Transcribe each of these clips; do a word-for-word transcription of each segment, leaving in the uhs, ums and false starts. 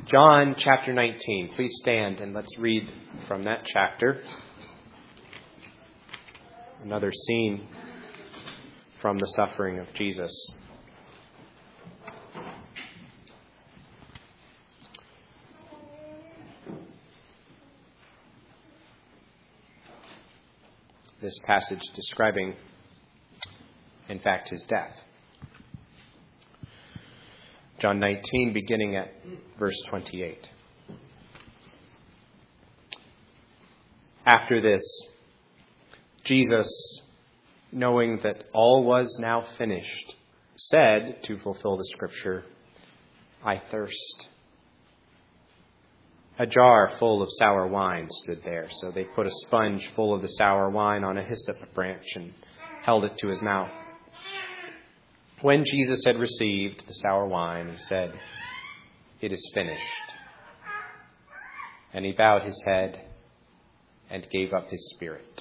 John chapter nineteen. Please stand and let's read from that chapter. Another scene from the suffering of Jesus. This passage describing, in fact, his death. John nineteen, beginning at verse twenty-eight. After this, Jesus, knowing that all was now finished, said, to fulfill the scripture, "I thirst." A jar full of sour wine stood there, so they put a sponge full of the sour wine on a hyssop branch and held it to his mouth. When Jesus had received the sour wine, he said, "It is finished." And he bowed his head and gave up his spirit.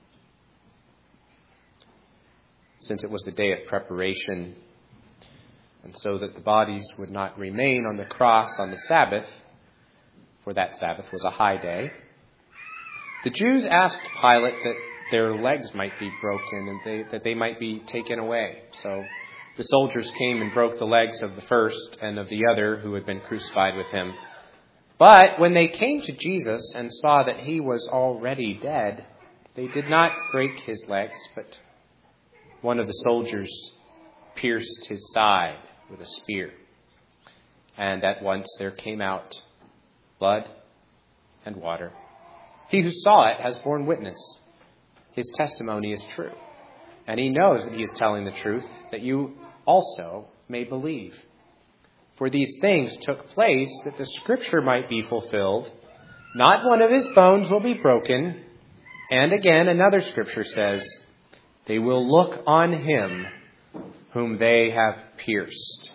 Since it was the day of preparation, and so that the bodies would not remain on the cross on the Sabbath, for that Sabbath was a high day, the Jews asked Pilate that their legs might be broken and they, that they might be taken away. So the soldiers came and broke the legs of the first and of the other who had been crucified with him. But when they came to Jesus and saw that he was already dead, they did not break his legs, but one of the soldiers pierced his side with a spear. And at once there came out blood and water. He who saw it has borne witness. His testimony is true. And he knows that he is telling the truth, that you also may believe. For these things took place that the scripture might be fulfilled. Not one of his bones will be broken. And again, another scripture says, they will look on him whom they have pierced.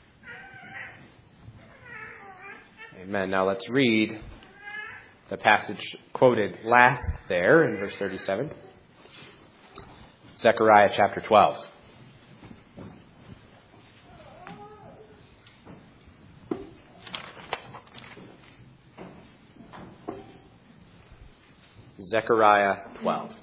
Amen. Now let's read the passage quoted last there in verse thirty-seven. Zechariah chapter twelve. Zechariah twelve.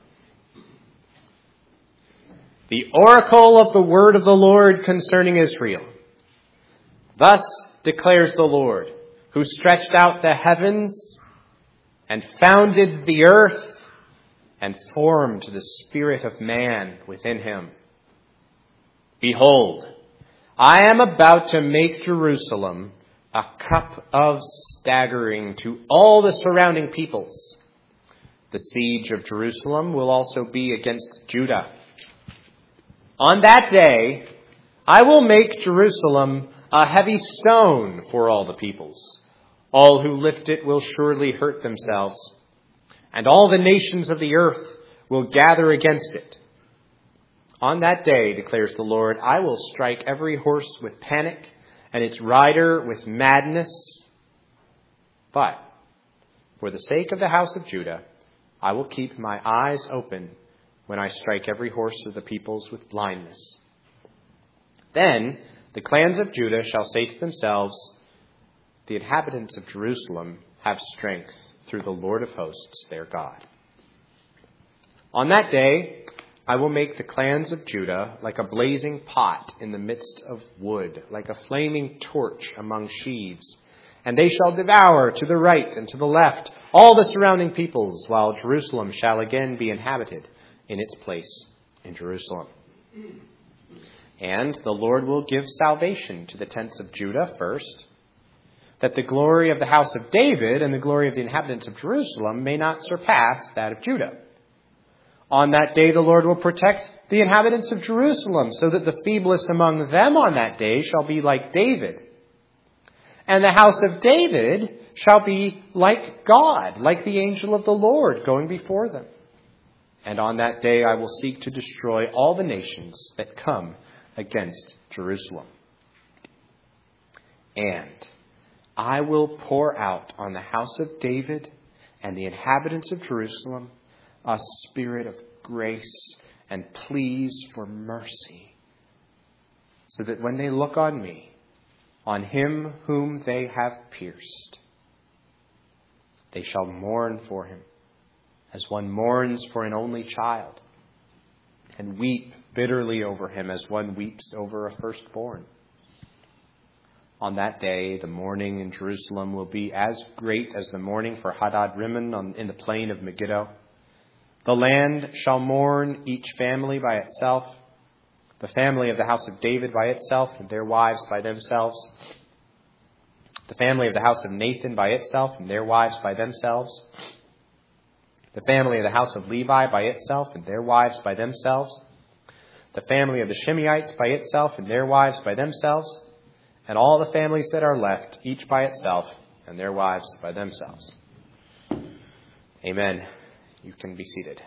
The oracle of the word of the Lord concerning Israel. Thus declares the Lord, who stretched out the heavens and founded the earth and formed the spirit of man within him. Behold, I am about to make Jerusalem a cup of staggering to all the surrounding peoples. The siege of Jerusalem will also be against Judah. On that day, I will make Jerusalem a heavy stone for all the peoples. All who lift it will surely hurt themselves, and all the nations of the earth will gather against it. On that day, declares the Lord, I will strike every horse with panic and its rider with madness. But for the sake of the house of Judah, I will keep my eyes open when I strike every horse of the peoples with blindness. Then the clans of Judah shall say to themselves, the inhabitants of Jerusalem have strength through the Lord of hosts, their God. On that day, I will make the clans of Judah like a blazing pot in the midst of wood, like a flaming torch among sheaves. And they shall devour to the right and to the left all the surrounding peoples, while Jerusalem shall again be inhabited in its place in Jerusalem. And the Lord will give salvation to the tents of Judah first, that the glory of the house of David and the glory of the inhabitants of Jerusalem may not surpass that of Judah. On that day the Lord will protect the inhabitants of Jerusalem, so that the feeblest among them on that day shall be like David. And the house of David shall be like God, like the angel of the Lord going before them. And on that day I will seek to destroy all the nations that come against Jerusalem. And I will pour out on the house of David and the inhabitants of Jerusalem a spirit of grace and pleas for mercy, so that when they look on me, on him whom they have pierced. They shall mourn for him, as one mourns for an only child, and weep bitterly over him as one weeps over a firstborn. On that day, the mourning in Jerusalem will be as great as the mourning for Hadad-rimmon on, in the plain of Megiddo. The land shall mourn, each family by itself, the family of the house of David by itself, and their wives by themselves, the family of the house of Nathan by itself, and their wives by themselves, the family of the house of Levi by itself, and their wives by themselves, the family of the Shimeites by itself, and their wives by themselves, and all the families that are left, each by itself, and their wives by themselves. Amen. You can be seated.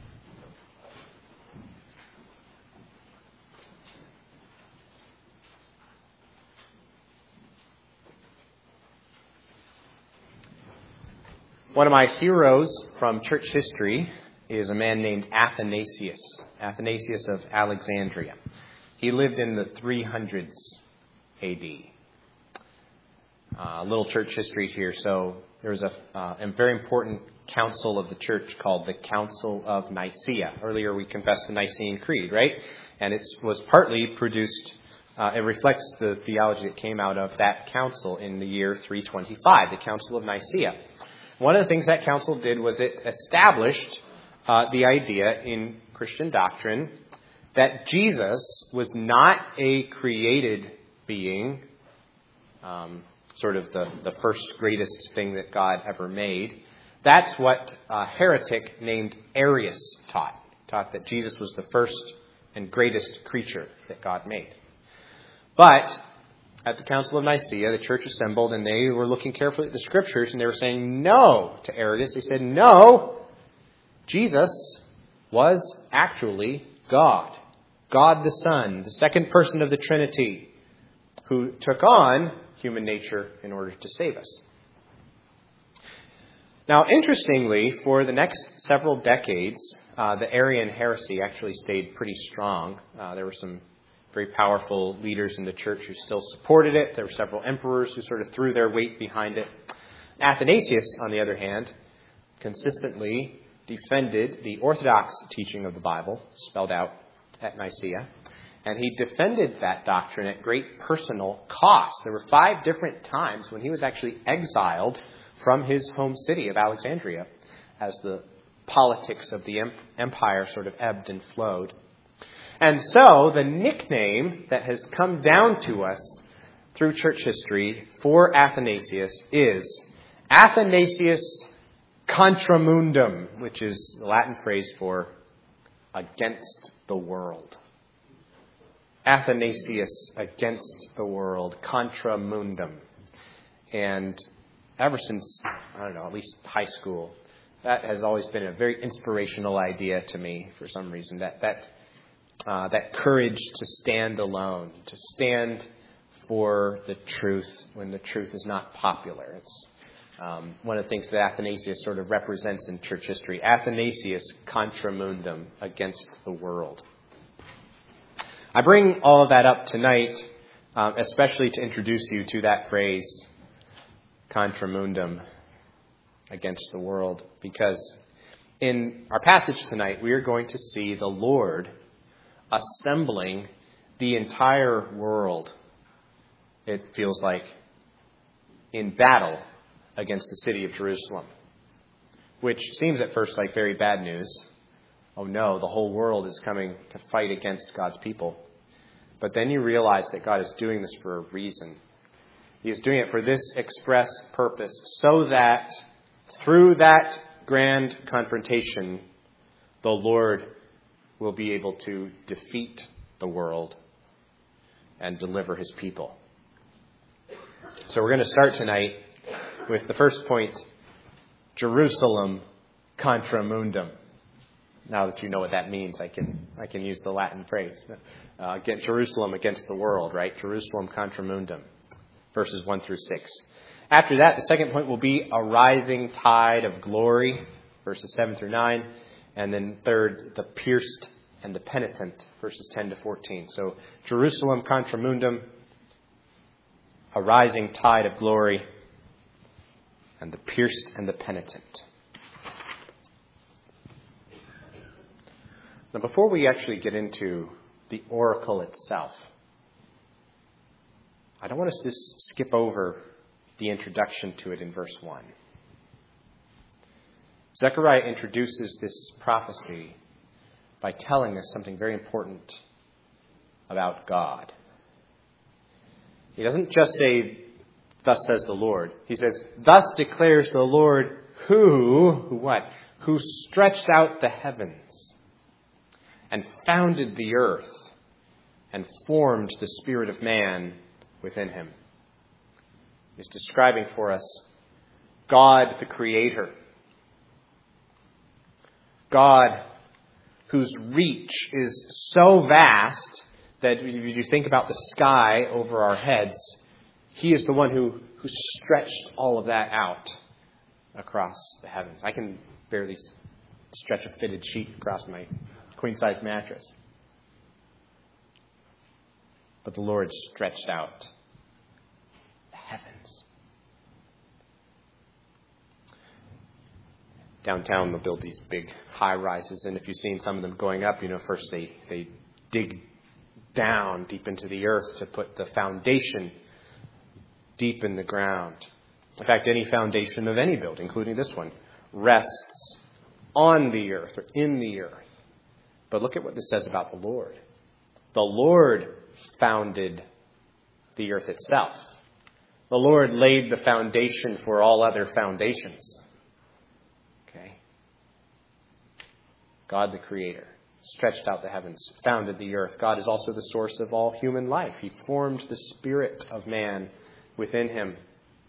One of my heroes from church history is a man named Athanasius, Athanasius of Alexandria. He lived in the three hundreds A D. Uh, a little church history here. So there was a, uh, a very important council of the church called the Council of Nicaea. Earlier we confessed the Nicene Creed, right? And it was partly produced, uh, it reflects the theology that came out of that council in the year three twenty-five, the Council of Nicaea. One of the things that council did was it established uh, the idea in Christian doctrine that Jesus was not a created being, um, sort of the, the first greatest thing that God ever made. That's what a heretic named Arius taught. He taught that Jesus was the first and greatest creature that God made. But at the Council of Nicaea, the church assembled, and they were looking carefully at the Scriptures, and they were saying no to Arius. They said, no, Jesus was actually God. God the Son, the second person of the Trinity, who took on human nature in order to save us. Now, interestingly, for the next several decades, uh, the Arian heresy actually stayed pretty strong. Uh, there were some very powerful leaders in the church who still supported it. There were several emperors who sort of threw their weight behind it. Athanasius, on the other hand, consistently defended the orthodox teaching of the Bible, spelled out at Nicaea, and he defended that doctrine at great personal cost. There were five different times when he was actually exiled from his home city of Alexandria as the politics of the empire sort of ebbed and flowed. And so the nickname that has come down to us through church history for Athanasius is Athanasius Contra Mundum, which is the Latin phrase for against the world. Athanasius against the world, Contra Mundum. And ever since, I don't know, at least high school, that has always been a very inspirational idea to me for some reason. That that uh, that courage to stand alone, to stand for the truth when the truth is not popular. It's um, one of the things that Athanasius sort of represents in church history. Athanasius Contra Mundum, against the world. I bring all of that up tonight, um, especially to introduce you to that phrase, Contra Mundum, against the world, because in our passage tonight, we are going to see the Lord assembling the entire world, it feels like, in battle against the city of Jerusalem, which seems at first like very bad news. Oh no, the whole world is coming to fight against God's people. But then you realize that God is doing this for a reason. He is doing it for this express purpose, so that through that grand confrontation, the Lord will be able to defeat the world and deliver his people. So we're going to start tonight with the first point, Jerusalem Contra Mundum. Now that you know what that means, I can I can use the Latin phrase. Uh, against Jerusalem against the world, right? Jerusalem Contra Mundum, verses one through six. After that, the second point will be a rising tide of glory, verses seven through nine. And then third, the pierced and the penitent, verses ten to fourteen. So Jerusalem Contra Mundum, a rising tide of glory, and the pierced and the penitent. Now, before we actually get into the oracle itself, I don't want us to just skip over the introduction to it in verse one. Zechariah introduces this prophecy by telling us something very important about God. He doesn't just say, "Thus says the Lord." He says, "Thus declares the Lord who, who what? Who stretched out the heavens and founded the earth and formed the spirit of man within him." He's describing for us God the Creator. God whose reach is so vast that if you think about the sky over our heads, he is the one who, who stretched all of that out across the heavens. I can barely stretch a fitted sheet across my queen-size mattress. But the Lord stretched out the heavens. Downtown, they'll build these big high-rises, and if you've seen some of them going up, you know, first they, they dig down deep into the earth to put the foundation deep in the ground. In fact, any foundation of any building, including this one, rests on the earth or in the earth. But look at what this says about the Lord. The Lord founded the earth itself. The Lord laid the foundation for all other foundations. Okay? God the Creator stretched out the heavens, founded the earth. God is also the source of all human life. He formed the spirit of man within him.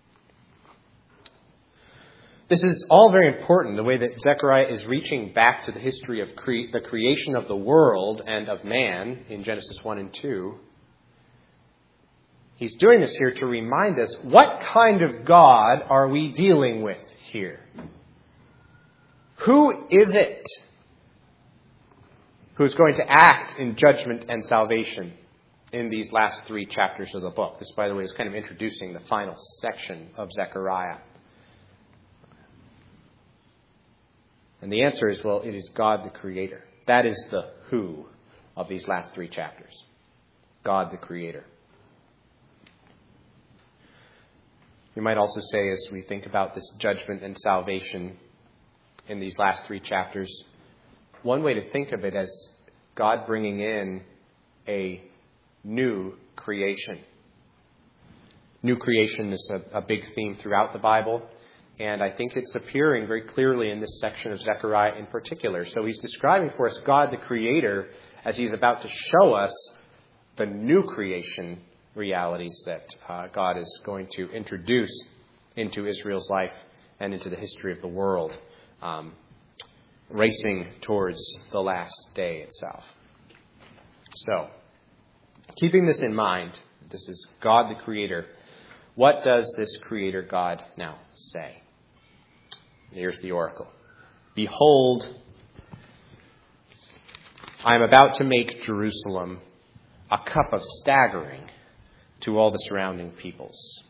This is all very important, the way that Zechariah is reaching back to the history of cre- the creation of the world and of man in Genesis one and two. He's doing this here to remind us, what kind of God are we dealing with here? Who is it who is going to act in judgment and salvation in these last three chapters of the book? This, by the way, is kind of introducing the final section of Zechariah. And the answer is, well, it is God the Creator. That is the who of these last three chapters. God the Creator. We might also say, as we think about this judgment and salvation in these last three chapters, one way to think of it as God bringing in a new creation. New creation is a, a big theme throughout the Bible, and I think it's appearing very clearly in this section of Zechariah in particular. So he's describing for us God the Creator as he's about to show us the new creation realities that uh, God is going to introduce into Israel's life and into the history of the world, um, racing towards the last day itself. So, keeping this in mind, this is God the Creator. What does this Creator God now say? Here's the oracle. Behold, I am about to make Jerusalem a cup of staggering to all the surrounding peoples.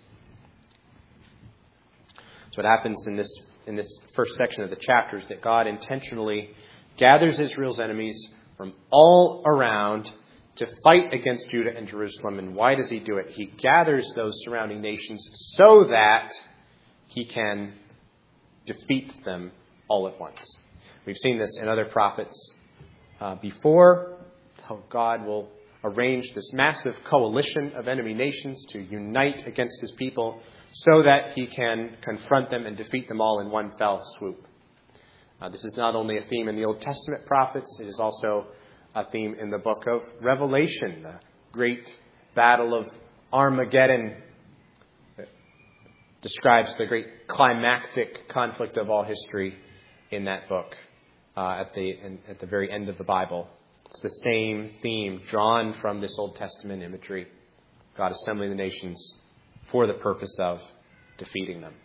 So what happens in this in this first section of the chapter is that God intentionally gathers Israel's enemies from all around to fight against Judah and Jerusalem. And why does he do it? He gathers those surrounding nations so that he can defeat them all at once. We've seen this in other prophets uh, before, how God will arrange this massive coalition of enemy nations to unite against his people so that he can confront them and defeat them all in one fell swoop. Uh, this is not only a theme in the Old Testament prophets, it is also a theme in the book of Revelation, the great battle of Armageddon that describes the great climactic conflict of all history in that book uh, at the in, at the very end of the Bible. It's the same theme drawn from this Old Testament imagery. God assembling the nations for the purpose of defeating them.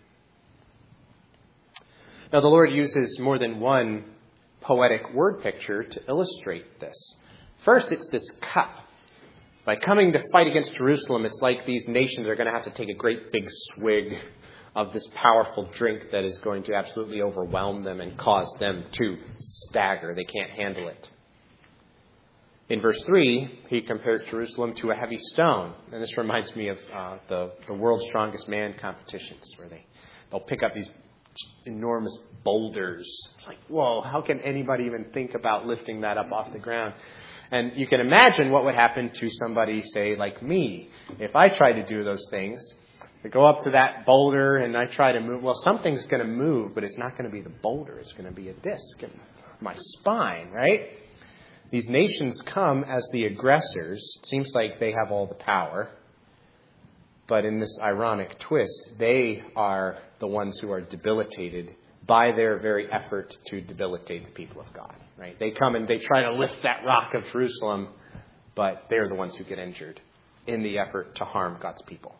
Now, the Lord uses more than one poetic word picture to illustrate this. First, it's this cup. By coming to fight against Jerusalem, it's like these nations are going to have to take a great big swig of this powerful drink that is going to absolutely overwhelm them and cause them to stagger. They can't handle it. In verse three, he compares Jerusalem to a heavy stone. And this reminds me of uh, the, the World's Strongest Man competitions, where they, they'll pick up these enormous boulders. It's like, whoa, how can anybody even think about lifting that up off the ground? And you can imagine what would happen to somebody, say, like me. If I try to do those things, I go up to that boulder and I try to move. Well, something's going to move, but it's not going to be the boulder. It's going to be a disc in my spine, right? These nations come as the aggressors. It seems like they have all the power. But in this ironic twist, they are the ones who are debilitated by their very effort to debilitate the people of God. Right? They come and they try to lift that rock of Jerusalem, but they're the ones who get injured in the effort to harm God's people.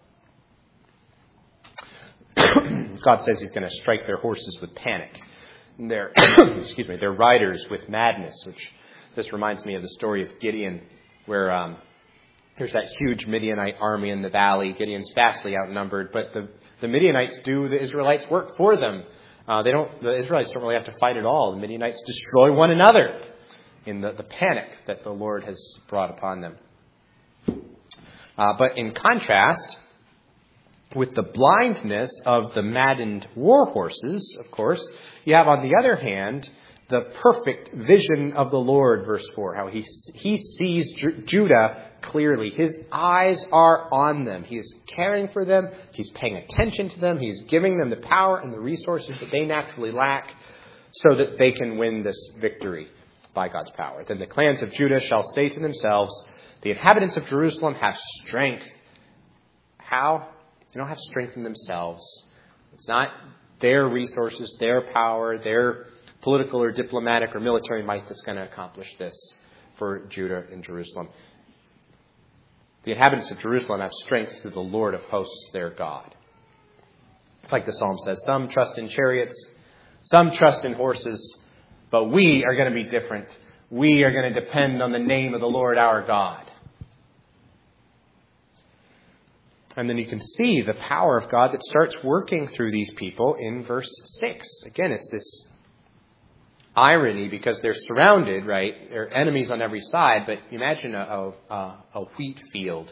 God says he's going to strike their horses with panic. Their, excuse me, their riders with madness, which this reminds me of the story of Gideon, where um, there's that huge Midianite army in the valley. Gideon's vastly outnumbered, but the, the Midianites do the Israelites' work for them. Uh, they don't. The Israelites don't really have to fight at all. The Midianites destroy one another in the, the panic that the Lord has brought upon them. Uh, but in contrast, with the blindness of the maddened war horses, of course, you have on the other hand the perfect vision of the Lord, verse four, how he, he sees Ju- Judah clearly. His eyes are on them. He is caring for them. He's paying attention to them. He's giving them the power and the resources that they naturally lack so that they can win this victory by God's power. Then the clans of Judah shall say to themselves, the inhabitants of Jerusalem have strength. How? They don't have strength in themselves. It's not their resources, their power, their political or diplomatic or military might that's going to accomplish this for Judah and Jerusalem. The inhabitants of Jerusalem have strength through the Lord of hosts, their God. It's like the psalm says, some trust in chariots, some trust in horses, but we are going to be different. We are going to depend on the name of the Lord our God. And then you can see the power of God that starts working through these people in verse six. Again, it's this irony because they're surrounded, right? They're enemies on every side, but imagine a, a, a wheat field.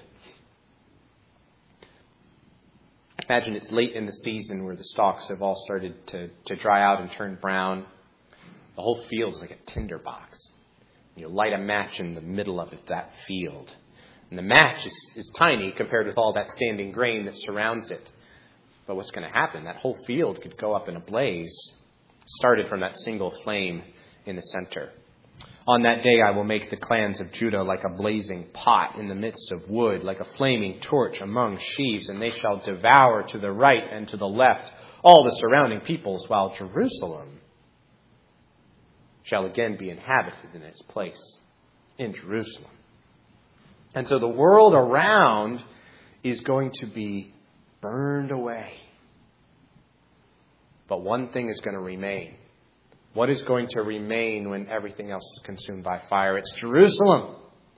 Imagine it's late in the season where the stalks have all started to, to dry out and turn brown. The whole field is like a tinderbox. You light a match in the middle of it, that field. And the match is, is tiny compared with all that standing grain that surrounds it. But what's going to happen? That whole field could go up in a blaze, started from that single flame in the center. On that day I will make the clans of Judah like a blazing pot in the midst of wood, like a flaming torch among sheaves, and they shall devour to the right and to the left all the surrounding peoples, while Jerusalem shall again be inhabited in its place in Jerusalem. And so the world around is going to be burned away. But one thing is going to remain. What is going to remain when everything else is consumed by fire? It's Jerusalem.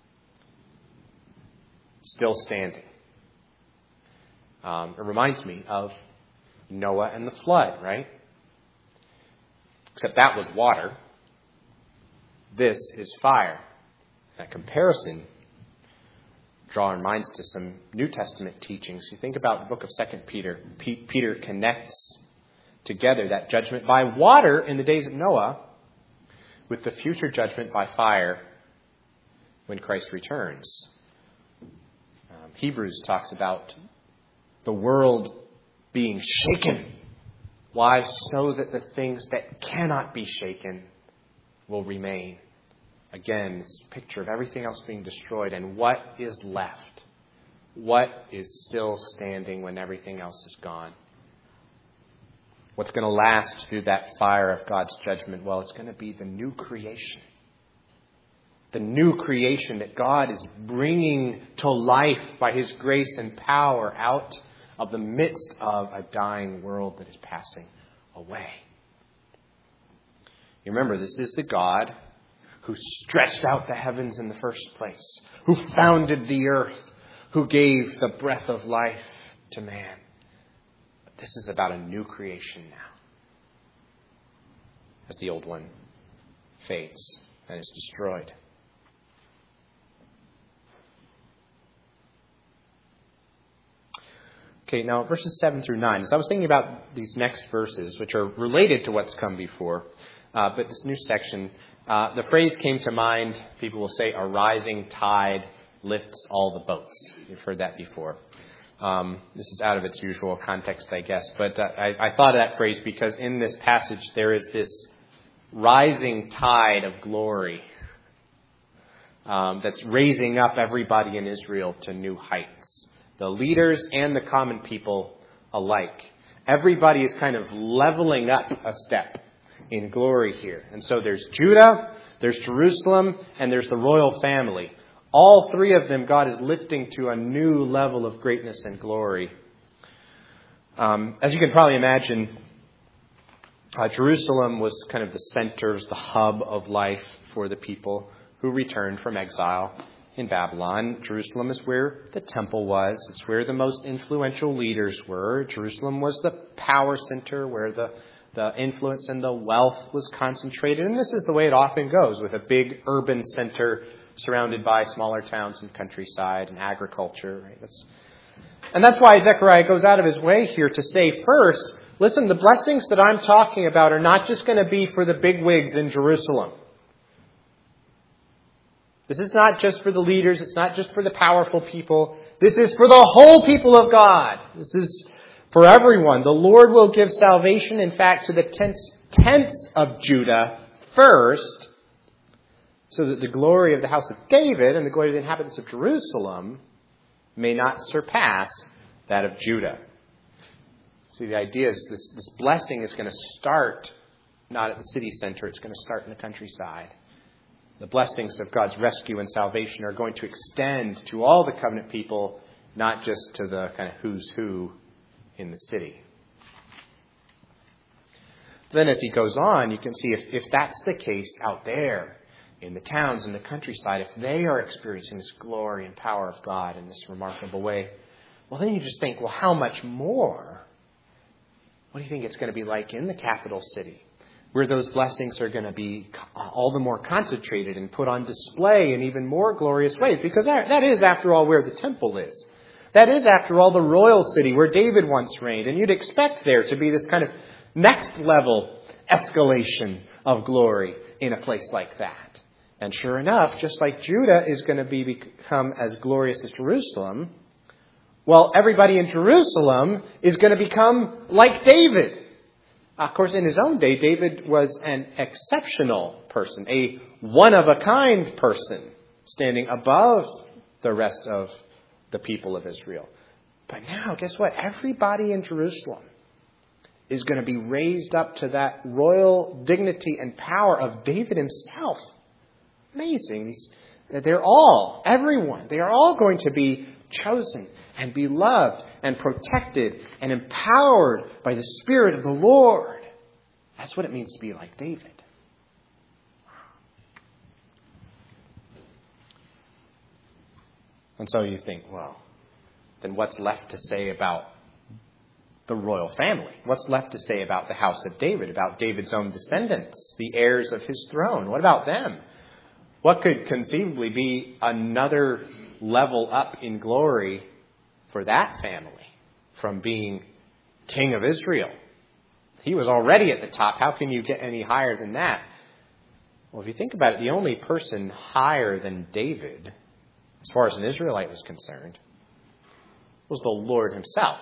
Still standing. Um, it reminds me of Noah and the flood, right? Except that was water. This is fire. That comparison draw our minds to some New Testament teachings. You think about the book of Second Peter. P- Peter connects together that judgment by water in the days of Noah with the future judgment by fire when Christ returns. Um, Hebrews talks about the world being shaken. Why? So that the things that cannot be shaken will remain. Again, it's a picture of everything else being destroyed and what is left. What is still standing when everything else is gone? What's going to last through that fire of God's judgment? Well, it's going to be the new creation. The new creation that God is bringing to life by His grace and power out of the midst of a dying world that is passing away. You remember, this is the God who stretched out the heavens in the first place, who founded the earth, who gave the breath of life to man. But this is about a new creation now, as the old one fades and is destroyed. Okay, now verses seven through nine. As I was thinking about these next verses, which are related to what's come before, uh, but this new section, uh, the phrase came to mind. People will say, a rising tide lifts all the boats. You've heard that before. Um, this is out of its usual context, I guess. But uh, I, I thought of that phrase because in this passage there is this rising tide of glory um, that's raising up everybody in Israel to new heights. The leaders and the common people alike. Everybody is kind of leveling up a step in glory here. And so there's Judah, there's Jerusalem, and there's the royal family. All three of them God is lifting to a new level of greatness and glory. Um, as you can probably imagine, uh, Jerusalem was kind of the center, the hub of life for the people who returned from exile in Babylon. Jerusalem is where the temple was. It's where the most influential leaders were. Jerusalem was the power center where the, the influence and the wealth was concentrated. And this is the way it often goes with a big urban center surrounded by smaller towns and countryside and agriculture. Right? That's, and that's why Zechariah goes out of his way here to say first, listen, the blessings that I'm talking about are not just going to be for the bigwigs in Jerusalem. This is not just for the leaders. It's not just for the powerful people. This is for the whole people of God. This is for everyone. The Lord will give salvation, in fact, to the tenth, tenth of Judah first, so that the glory of the house of David and the glory of the inhabitants of Jerusalem may not surpass that of Judah. See, the idea is this, this blessing is going to start not at the city center. It's going to start in the countryside. The blessings of God's rescue and salvation are going to extend to all the covenant people, not just to the kind of who's who in the city. Then as he goes on, you can see if, if that's the case out there in the towns and the countryside, if they are experiencing this glory and power of God in this remarkable way, well, then you just think, well, how much more? What do you think it's going to be like in the capital city, where those blessings are going to be all the more concentrated and put on display in even more glorious ways? Because that is, after all, where the temple is. That is, after all, the royal city where David once reigned. And you'd expect there to be this kind of next level escalation of glory in a place like that. And sure enough, just like Judah is going to be become as glorious as Jerusalem, well, everybody in Jerusalem is going to become like David. Of course, in his own day, David was an exceptional person, a one-of-a-kind person, standing above the rest of the people of Israel. But now, guess what? Everybody in Jerusalem is going to be raised up to that royal dignity and power of David himself. Amazing. They're all, everyone, they are all going to be chosen and beloved and protected and empowered by the Spirit of the Lord. That's what it means to be like David. And so you think, well, then what's left to say about the royal family? What's left to say about the house of David, about David's own descendants, the heirs of his throne? What about them? What could conceivably be another level up in glory for that family from being king of Israel? He was already at the top. How can you get any higher than that? Well, if you think about it, the only person higher than David, as far as an Israelite was concerned, was the Lord himself.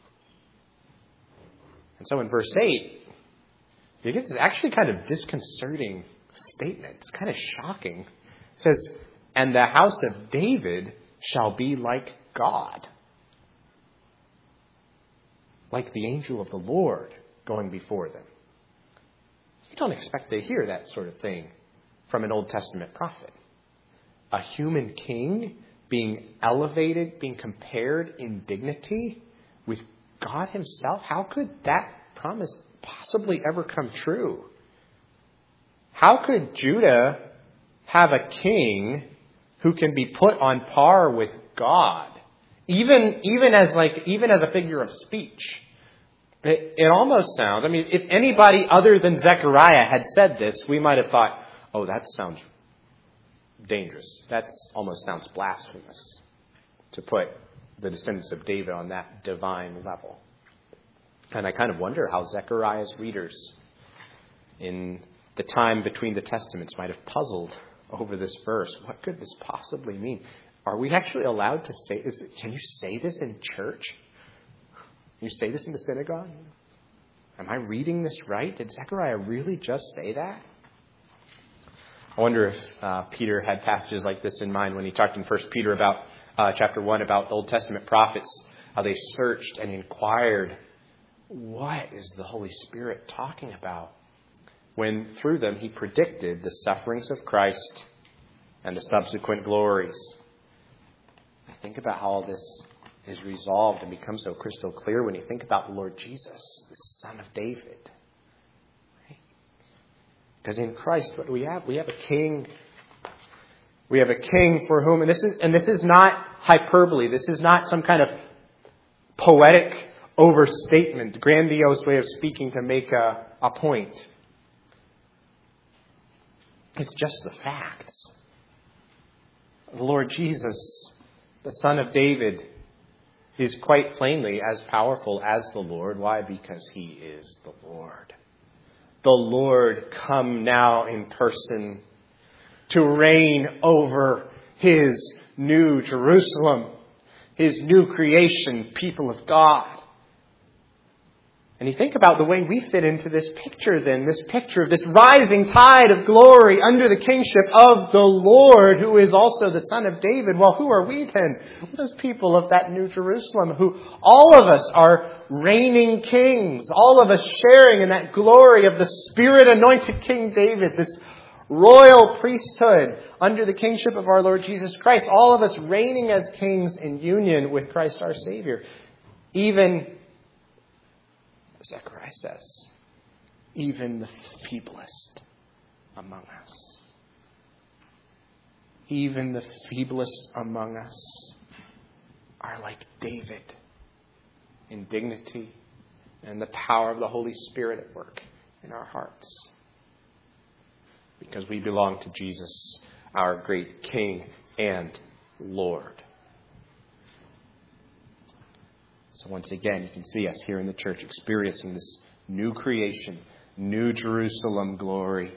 And so in verse eight, you get this actually kind of disconcerting statement. It's kind of shocking. It says, and the house of David shall be like God, like the angel of the Lord going before them. You don't expect to hear that sort of thing from an Old Testament prophet. A human king being elevated, being compared in dignity with God himself. How could that promise possibly ever come true? How could Judah have a king who can be put on par with God, even, even as like, even as a figure of speech. It, it almost sounds, I mean, if anybody other than Zechariah had said this, we might have thought, oh, that sounds dangerous. That almost sounds blasphemous to put the descendants of David on that divine level. And I kind of wonder how Zechariah's readers in the time between the Testaments might have puzzled over this verse. What could this possibly mean? Are we actually allowed to say this? Can you say this in church? Can you say this in the synagogue? Am I reading this right? Did Zechariah really just say that? I wonder if uh, Peter had passages like this in mind when he talked in First Peter about uh, chapter one about the Old Testament prophets, how they searched and inquired, what is the Holy Spirit talking about? When through them he predicted the sufferings of Christ and the subsequent glories. I think about how all this is resolved and becomes so crystal clear when you think about the Lord Jesus, the Son of David. Right? Because in Christ, what do we have? We have a king. We have a king for whom, and this is and this is not hyperbole. This is not some kind of poetic overstatement, grandiose way of speaking to make a, a point. It's just the facts. The Lord Jesus, the Son of David, is quite plainly as powerful as the Lord. Why? Because he is the Lord. The Lord come now in person to reign over his new Jerusalem, his new creation, people of God. And you think about the way we fit into this picture then, this picture of this rising tide of glory under the kingship of the Lord, who is also the Son of David. Well, who are we then? We're those people of that New Jerusalem who all of us are reigning kings, all of us sharing in that glory of the Spirit-anointed King David, this royal priesthood under the kingship of our Lord Jesus Christ, all of us reigning as kings in union with Christ our Savior. Even Zechariah says, even the feeblest among us, even the feeblest among us are like David in dignity and the power of the Holy Spirit at work in our hearts. Because we belong to Jesus, our great King and Lord. So once again, you can see us here in the church experiencing this new creation, new Jerusalem glory.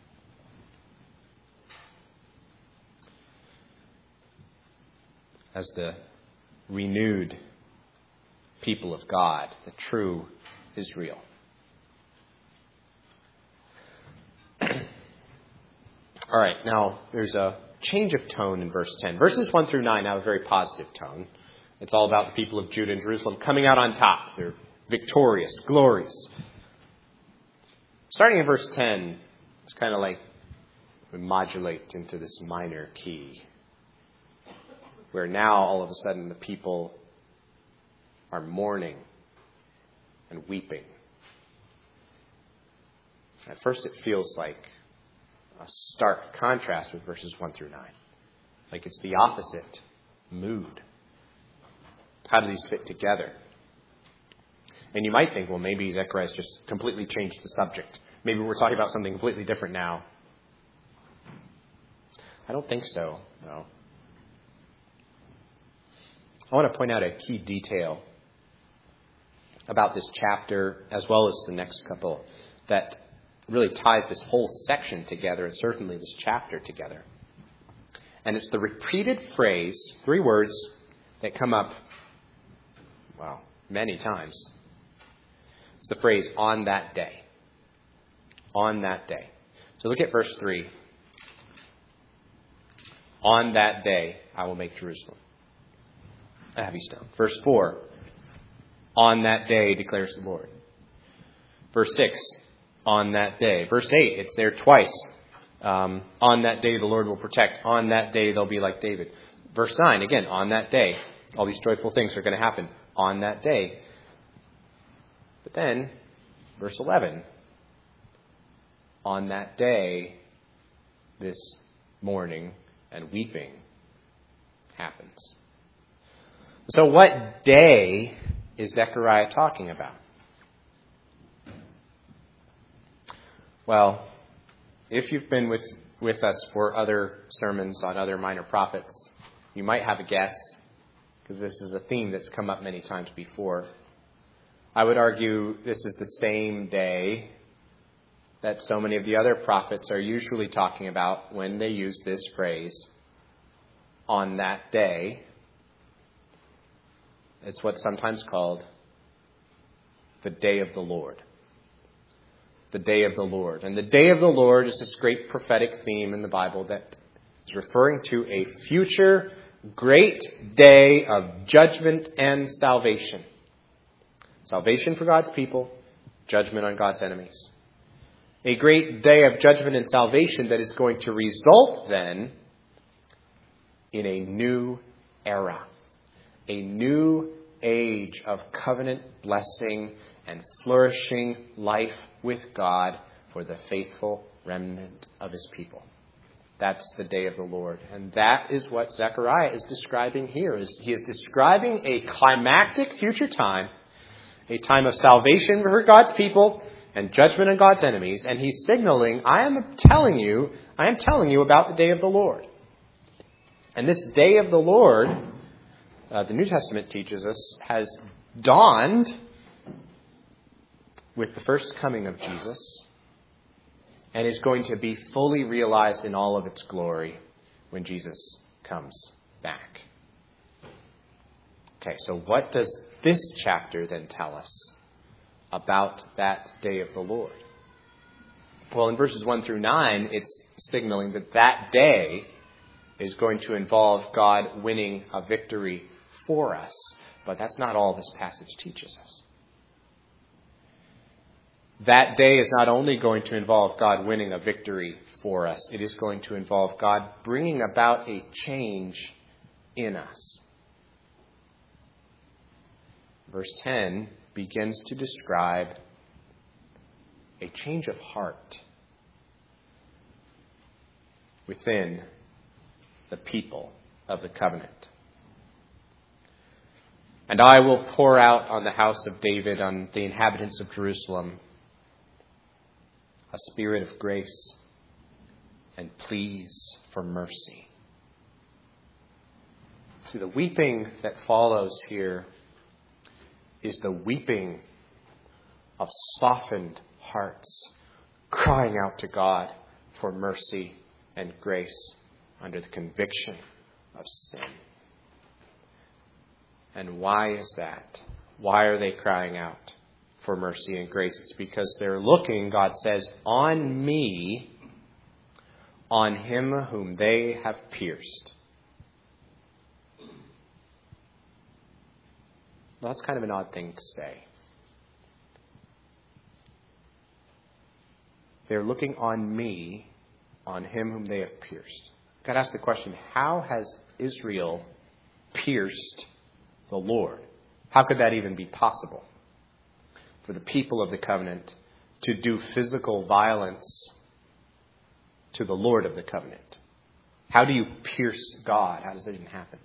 As the renewed people of God, the true Israel. All right, now there's a change of tone in verse ten. Verses one through nine have a very positive tone. It's all about the people of Judah and Jerusalem coming out on top. They're victorious, glorious. Starting in verse ten, it's kind of like we modulate into this minor key, where now all of a sudden the people are mourning and weeping. At first it feels like a stark contrast with verses one through nine. Like it's the opposite mood. How do these fit together? And you might think, well, maybe Zechariah's just completely changed the subject. Maybe we're talking about something completely different now. I don't think so, no. I want to point out a key detail about this chapter, as well as the next couple, that really ties this whole section together, and certainly this chapter together. And it's the repeated phrase, three words, that come up, well, many times. It's the phrase, on that day. On that day. So look at verse three. On that day, I will make Jerusalem a heavy stone. Verse four. On that day, declares the Lord. Verse six. On that day. Verse eight, it's there twice. Um, on that day, the Lord will protect. On that day, they'll be like David. Verse nine, again, on that day. All these joyful things are going to happen on that day. But then, verse eleven. On that day, this mourning and weeping happens. So what day is Zechariah talking about? Well, if you've been with, with us for other sermons on other minor prophets, you might have a guess, because this is a theme that's come up many times before. I would argue this is the same day that so many of the other prophets are usually talking about when they use this phrase, on that day. It's what's sometimes called the day of the Lord. The day of the Lord. And the day of the Lord is this great prophetic theme in the Bible that is referring to a future great day of judgment and salvation. Salvation for God's people, judgment on God's enemies. A great day of judgment and salvation that is going to result then in a new era. A new age of covenant blessing and flourishing life with God for the faithful remnant of his people. That's the day of the Lord. And that is what Zechariah is describing here. He is describing a climactic future time, a time of salvation for God's people and judgment on God's enemies. And he's signaling, I am telling you, I am telling you about the day of the Lord. And this day of the Lord, uh, the New Testament teaches us, has dawned with the first coming of Jesus and is going to be fully realized in all of its glory when Jesus comes back. Okay, so what does this chapter then tell us about that day of the Lord? Well, in verses one through nine, it's signaling that that day is going to involve God winning a victory for us. But that's not all this passage teaches us. That day is not only going to involve God winning a victory for us, it is going to involve God bringing about a change in us. Verse ten begins to describe a change of heart within the people of the covenant. And I will pour out on the house of David, on the inhabitants of Jerusalem, a spirit of grace and pleas for mercy. See, the weeping that follows here is the weeping of softened hearts crying out to God for mercy and grace under the conviction of sin. And why is that? Why are they crying out for mercy and grace? It's because they're looking, God says, on me, on him whom they have pierced. Well, that's kind of an odd thing to say. They're looking on me, on him whom they have pierced. I've got to ask the question, how has Israel pierced the Lord? How could that even be possible for the people of the covenant to do physical violence to the Lord of the covenant? How do you pierce God? How does that even happen?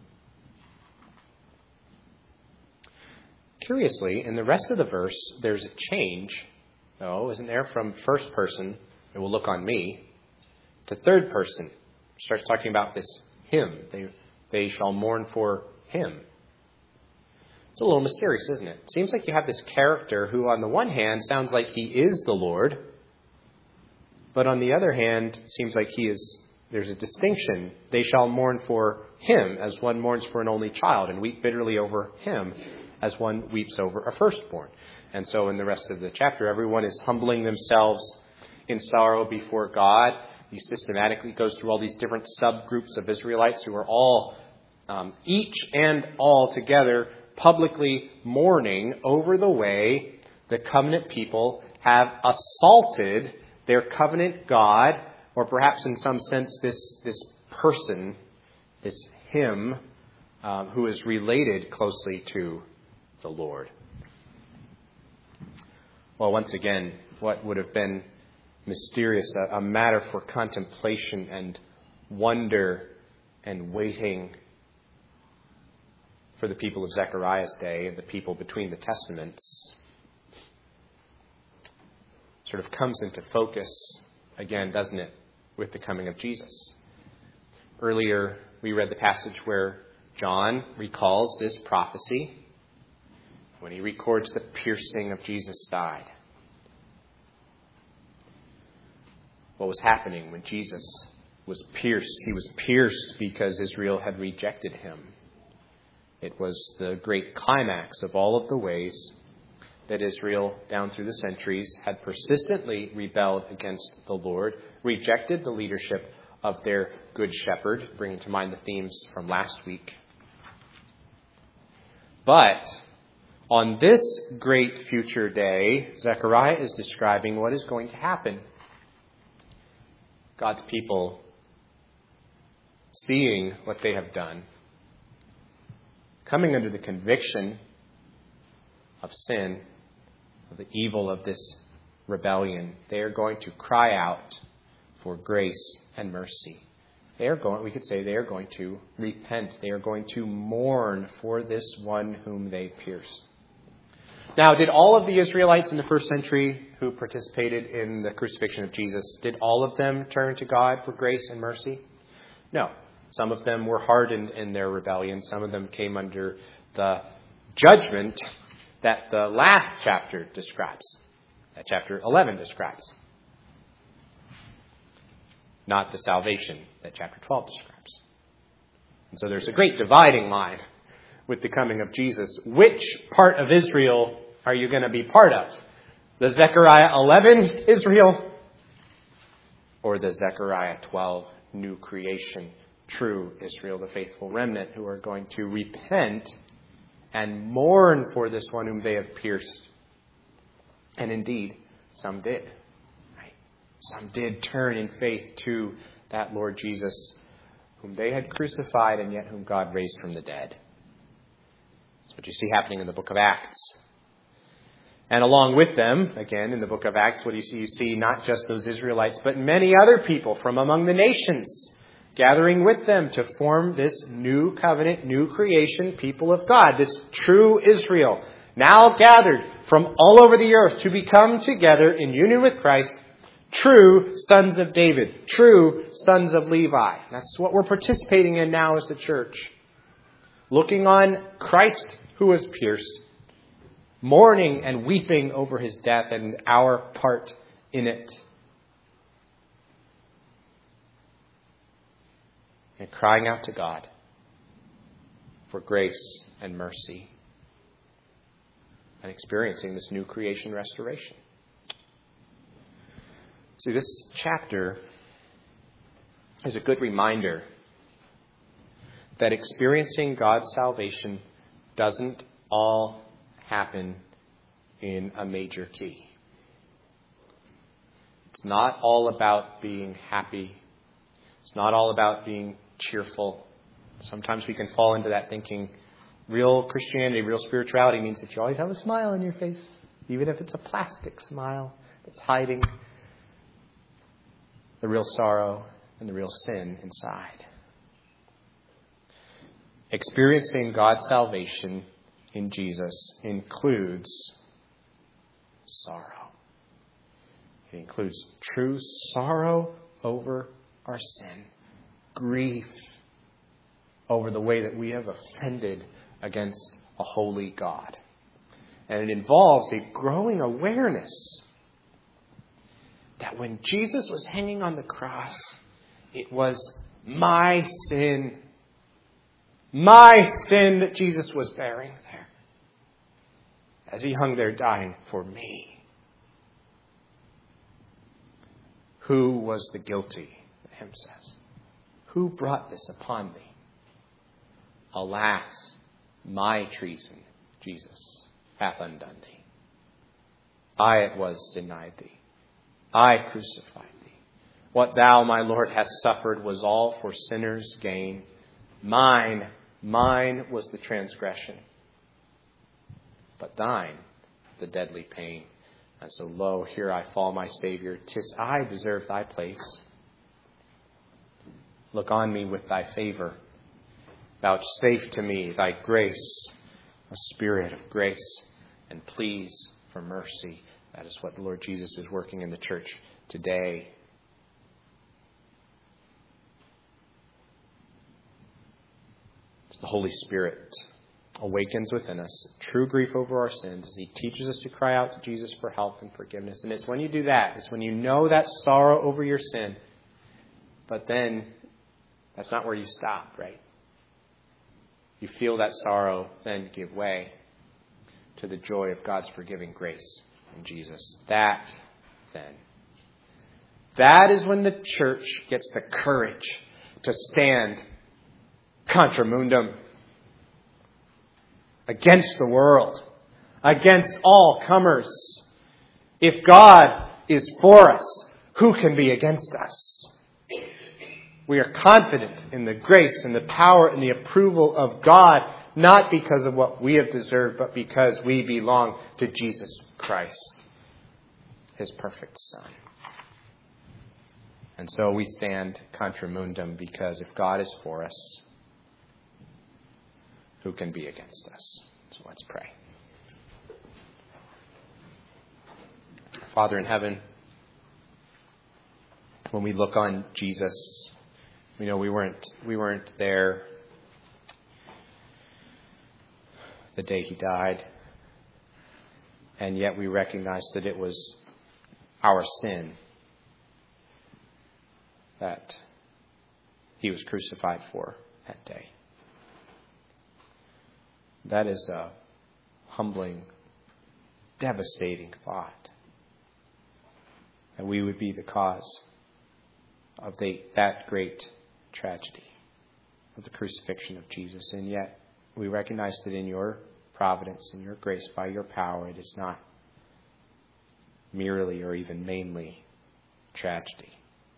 Curiously, in the rest of the verse, there's a change, though, isn't there? From first person, it will look on me, to third person. It starts talking about this him. They, they shall mourn for him. It's a little mysterious, isn't it? It seems like you have this character who, on the one hand, sounds like he is the Lord, but on the other hand, seems like he is. There's a distinction. They shall mourn for him as one mourns for an only child, and weep bitterly over him as one weeps over a firstborn. And so in the rest of the chapter, everyone is humbling themselves in sorrow before God. He systematically goes through all these different subgroups of Israelites who are all, um, each and all together, publicly mourning over the way the covenant people have assaulted their covenant God, or perhaps in some sense this, this person, this him, um, who is related closely to the Lord. Well, once again, what would have been mysterious, a, a matter for contemplation and wonder and waiting for the people of Zechariah's day and the people between the Testaments sort of comes into focus again, doesn't it, with the coming of Jesus. Earlier, we read the passage where John recalls this prophecy when he records the piercing of Jesus' side. What was happening when Jesus was pierced? He was pierced because Israel had rejected him. It was the great climax of all of the ways that Israel, down through the centuries, had persistently rebelled against the Lord, rejected the leadership of their good shepherd, bringing to mind the themes from last week. But on this great future day, Zechariah is describing what is going to happen. God's people, seeing what they have done, coming under the conviction of sin, of the evil of this rebellion, they are going to cry out for grace and mercy. They are going, we could say they are going to repent. They are going to mourn for this one whom they pierced. Now, did all of the Israelites in the first century who participated in the crucifixion of Jesus, did all of them turn to God for grace and mercy? No. Some of them were hardened in their rebellion. Some of them came under the judgment that the last chapter describes, that chapter eleven describes. Not the salvation that chapter twelve describes. And so there's a great dividing line with the coming of Jesus. Which part of Israel are you going to be part of? The Zechariah eleven Israel or the Zechariah twelve new creation, true Israel, the faithful remnant who are going to repent and mourn for this one whom they have pierced? And indeed, some did. Right? Some did turn in faith to that Lord Jesus whom they had crucified and yet whom God raised from the dead. That's what you see happening in the book of Acts. And along with them, again, in the book of Acts, what do you see? You see not just those Israelites, but many other people from among the nations gathering with them to form this new covenant, new creation, people of God, this true Israel, now gathered from all over the earth to become together in union with Christ, true sons of David, true sons of Levi. That's what we're participating in now as the church. Looking on Christ who was pierced, mourning and weeping over his death and our part in it. And crying out to God for grace and mercy and experiencing this new creation restoration. See, this chapter is a good reminder that experiencing God's salvation doesn't all happen in a major key. It's not all about being happy. It's not all about being cheerful. Sometimes we can fall into that thinking real Christianity, real spirituality means that you always have a smile on your face, even if it's a plastic smile that's hiding the real sorrow and the real sin inside. Experiencing God's salvation in Jesus includes sorrow. It includes true sorrow over our sin, grief over the way that we have offended against a holy God. And it involves a growing awareness that when Jesus was hanging on the cross, it was my sin, my sin that Jesus was bearing there as he hung there dying for me. Who was the guilty? The hymn says. Who brought this upon me? Alas, my treason, Jesus, hath undone thee. I it was denied thee. I crucified thee. What thou, my Lord, hast suffered was all for sinners' gain. Mine, mine was the transgression, but thine the deadly pain. And so, lo, here I fall, my Savior. 'Tis I deserve thy place. Look on me with thy favor. Vouchsafe to me thy grace, a spirit of grace, and pleas for mercy. That is what the Lord Jesus is working in the church today. It's the Holy Spirit awakens within us true grief over our sins as he teaches us to cry out to Jesus for help and forgiveness. And it's when you do that, it's when you know that sorrow over your sin, but then that's not where you stop, right? You feel that sorrow, then give way to the joy of God's forgiving grace in Jesus. That, then, that is when the church gets the courage to stand contra mundum, against the world, against all comers. If God is for us, who can be against us? We are confident in the grace and the power and the approval of God, not because of what we have deserved, but because we belong to Jesus Christ, his perfect Son. And so we stand contra mundum, because if God is for us, who can be against us? So let's pray. Father in heaven, when we look on Jesus, we know we weren't we weren't there the day he died, and yet we recognize that it was our sin that he was crucified for that day. That is a humbling, devastating thought, that we would be the cause of the, that great tragedy of the crucifixion of Jesus. And yet we recognize that in your providence, in your grace, by your power, it is not merely or even mainly tragedy.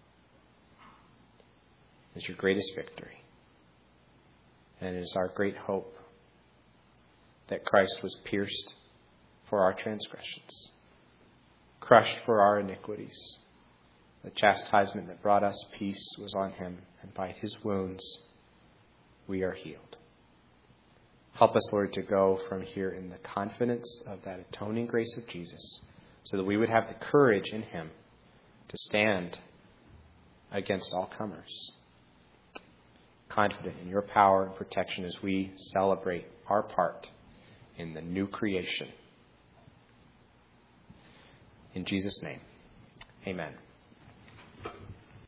It is your greatest victory. And it is our great hope that Christ was pierced for our transgressions, crushed for our iniquities. The chastisement that brought us peace was on him, and by his wounds we are healed. Help us, Lord, to go from here in the confidence of that atoning grace of Jesus, so that we would have the courage in him to stand against all comers, confident in your power and protection as we celebrate our part in the new creation. In Jesus' name, amen.